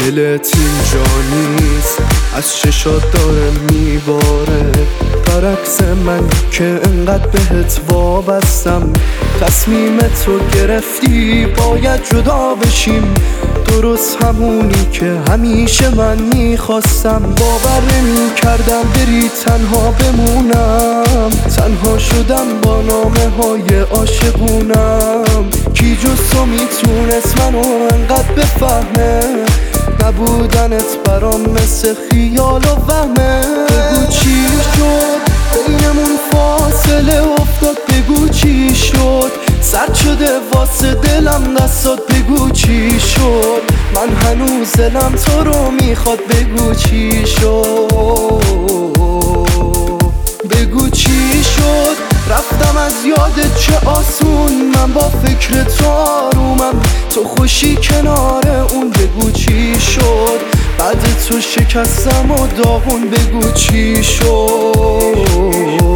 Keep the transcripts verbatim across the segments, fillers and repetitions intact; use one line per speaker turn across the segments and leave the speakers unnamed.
دلت اینجا نیست، از چشات داره میباره، برعکس من که انقدر بهت وابستم. تصمیمتو گرفتی باید جدا بشیم، درست همونی که همیشه من میخواستم. باور نمی کردم بری تنها بمونم، تنها شدم با نامه های عاشقونم. کی جز تو میتونست منو انقدر بفهمه، نبودنت برام مثل خیال و وهمه. بگو چی شد بینمون فاصله افتاد، بگو چی شد سرد شده واسه دلم دستات، بگو چی شد من هنوز دلم تو رو میخواد، بگو چی شد بگو چی شد. رفتم از یادت چه آسون، من با فکر تو آرومم، تو خوشی کنار اون، بگو چی شد بعد تو شکستم و داغون، بگو چی شد.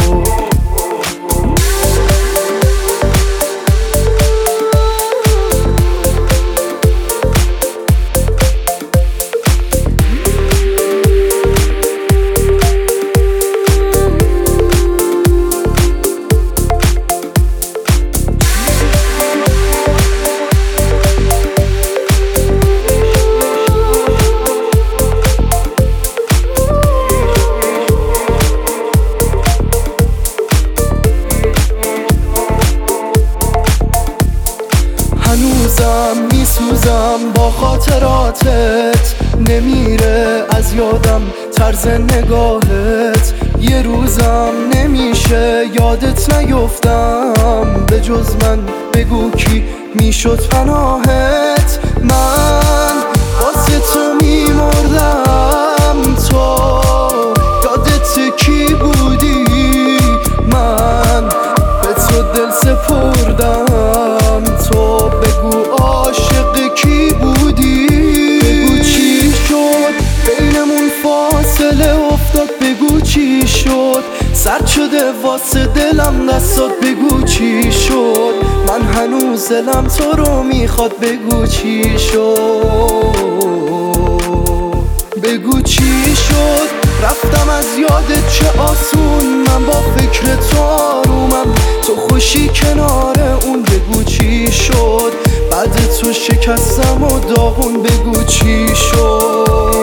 هنوزم میسوزم با خاطراتت، نمیره از یادم طرز نگاهت. یه روزم نمیشه یادت نیفتم، به جز من بگو کی میشد پناهت. من واسه تو میمردم، تو یادت کی بودی؟ من به تو دل سپردم، تو بگو عاشق کی بودی؟ بگو چی شد بینمون فاصله افتاد، بگو چی شد سرد شده واسه دلم دستات، بگو چی شد من هنوز دلم تو رو میخواد، بگو چی شد بگو چی شد. رفتم از یادت چه آسون، من با فکر تو آرومم، تو خوشی کنار اون، بگو چی شد بعد تو شکستم و داغون، بگو چی شد.